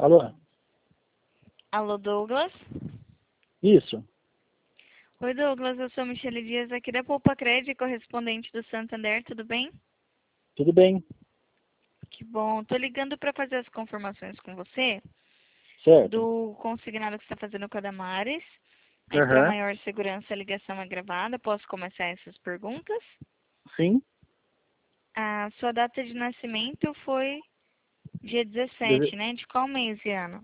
Alô? Alô, Douglas? Isso. Oi, Douglas, eu sou Michele Dias, aqui da Poupa Cred, correspondente do Santander, tudo bem? Tudo bem? Que bom. Tô ligando para fazer as confirmações com você Certo. do consignado que você está fazendo com a Damares. Aí, para Aham. maior segurança, a ligação é gravada. Posso começar essas perguntas? Sim. A sua data de nascimento foi dia Deze- 17, né? De qual mês e ano?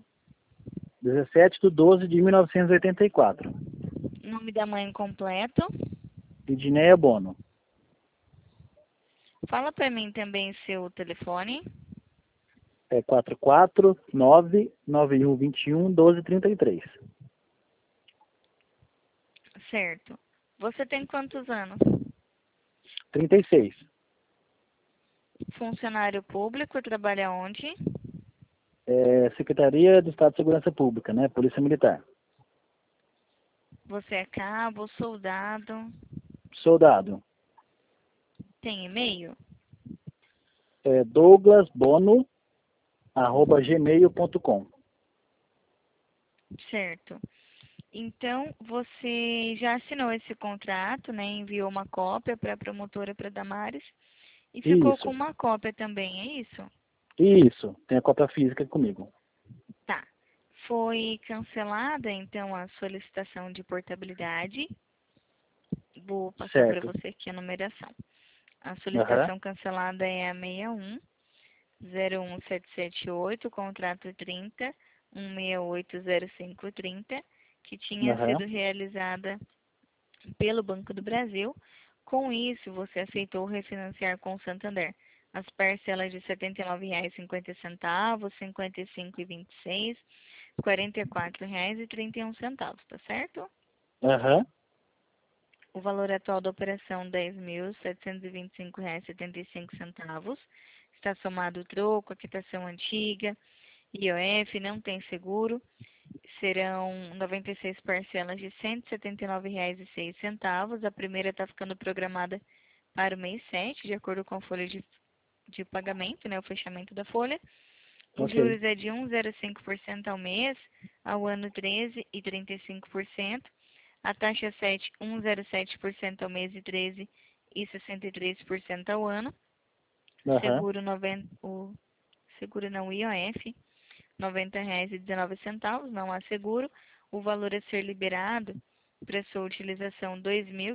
17/12/1984. Nome da mãe completo. Edneia Bono. Fala para mim também seu telefone. É 449-9121-1233. Certo. Você tem quantos anos? 36. Funcionário público, trabalha onde? Secretaria do Estado de Segurança Pública, né? Polícia Militar. Você é cabo, soldado, Soldado. tem e-mail? douglasbono@gmail.com. Certo. Então, você já assinou esse contrato, né? Enviou uma cópia para a promotora, para Damares, e ficou com Isso. uma cópia também, é isso? Isso. Tem a cópia física comigo. Tá. Foi cancelada, então, a solicitação de portabilidade. Vou passar para Certo. você aqui a numeração. A Aham. solicitação cancelada é a 61-01778, contrato 30-1680530, que tinha Aham. sido realizada pelo Banco do Brasil. Com isso, você aceitou refinanciar com o Santander as parcelas de R$ 79,50, 55,26, R$ 44,31, tá certo? Aham. O valor atual da operação R$ 10.725,75. Está somado o troco, a quitação antiga, IOF, não tem seguro. Serão 96 parcelas de R$ 179,06. A primeira está ficando programada para o mês 7, de acordo com a folha de pagamento, né, o fechamento da folha. Os Ok. juros é de 1,05% ao mês, ao ano 13,35%. A taxa 7, 1,07% ao mês e 13,63% ao ano. Aham. Seguro 90, o seguro não, o IOF, R$ 90,19, não há seguro. O valor a ser liberado para sua utilização R$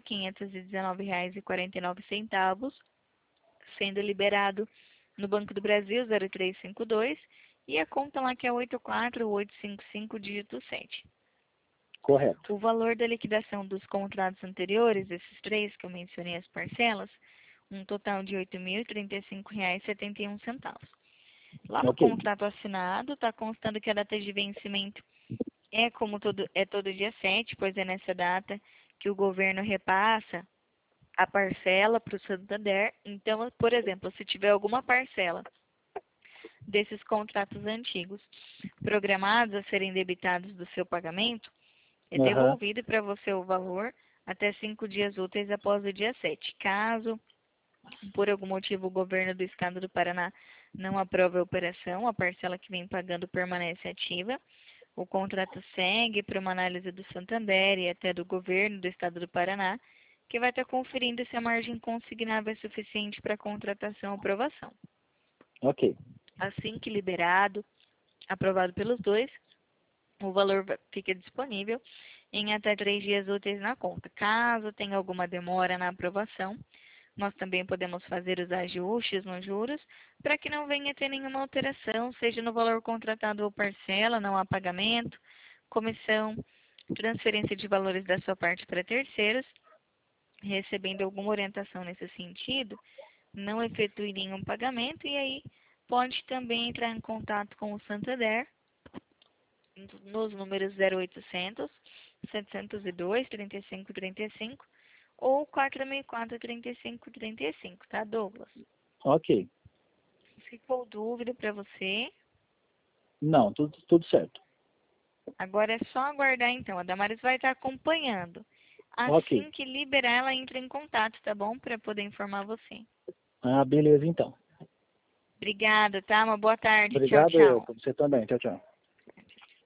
2.519,49, sendo liberado no Banco do Brasil 0352 e a conta lá que é 84855 dígito 7. Correto. O valor da liquidação dos contratos anteriores, esses três que eu mencionei as parcelas, um total de R$ 8.035,71. Lá no Ok. contrato assinado, está constando que a data de vencimento é todo dia 7, pois é nessa data que o governo repassa a parcela para o Santander. Então, por exemplo, se tiver alguma parcela desses contratos antigos programados a serem debitados do seu pagamento, é Aham. devolvido para você o valor até 5 dias úteis após o dia 7. Caso, por algum motivo, o governo do estado do Paraná não aprove a operação, a parcela que vem pagando permanece ativa. O contrato segue para uma análise do Santander e até do governo do estado do Paraná, que vai estar conferindo se a margem consignável é suficiente para a contratação ou aprovação. Ok. Assim que liberado, aprovado pelos dois, o valor fica disponível em até 3 dias úteis na conta. Caso tenha alguma demora na aprovação, nós também podemos fazer os ajustes nos juros para que não venha a ter nenhuma alteração, seja no valor contratado ou parcela, não há pagamento, comissão, transferência de valores da sua parte para terceiros. Recebendo alguma orientação nesse sentido, não efetue nenhum pagamento e aí pode também entrar em contato com o Santander nos números 0800 702 3535 ou 464 3535, tá, Douglas? Ok. Ficou dúvida para você? Não, tudo certo. Agora é só aguardar então. A Damares vai estar acompanhando. Ok. Assim que liberar, ela entra em contato, tá bom? Para poder informar você. Ah, beleza então. Obrigada, tá? Uma boa tarde. Tchau, Obrigado eu. tchau. Pra você também. Tchau, tchau.